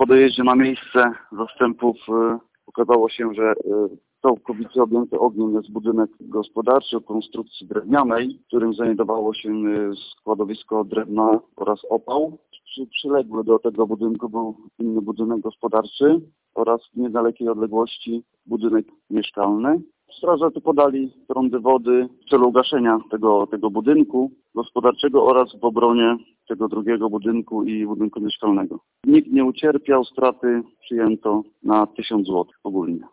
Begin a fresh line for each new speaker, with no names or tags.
Po dojeździe na miejsce zastępów okazało się, że całkowicie objęty ogniem jest budynek gospodarczy o konstrukcji drewnianej, w którym znajdowało się składowisko drewna oraz opał. Przyległy do tego budynku był inny budynek gospodarczy oraz w niedalekiej odległości budynek mieszkalny. Strażacy podali prądy wody w celu ugaszenia tego budynku gospodarczego oraz w obronie tego drugiego budynku i budynku mieszkalnego. Nikt nie ucierpiał, straty przyjęto na 1000 zł ogólnie.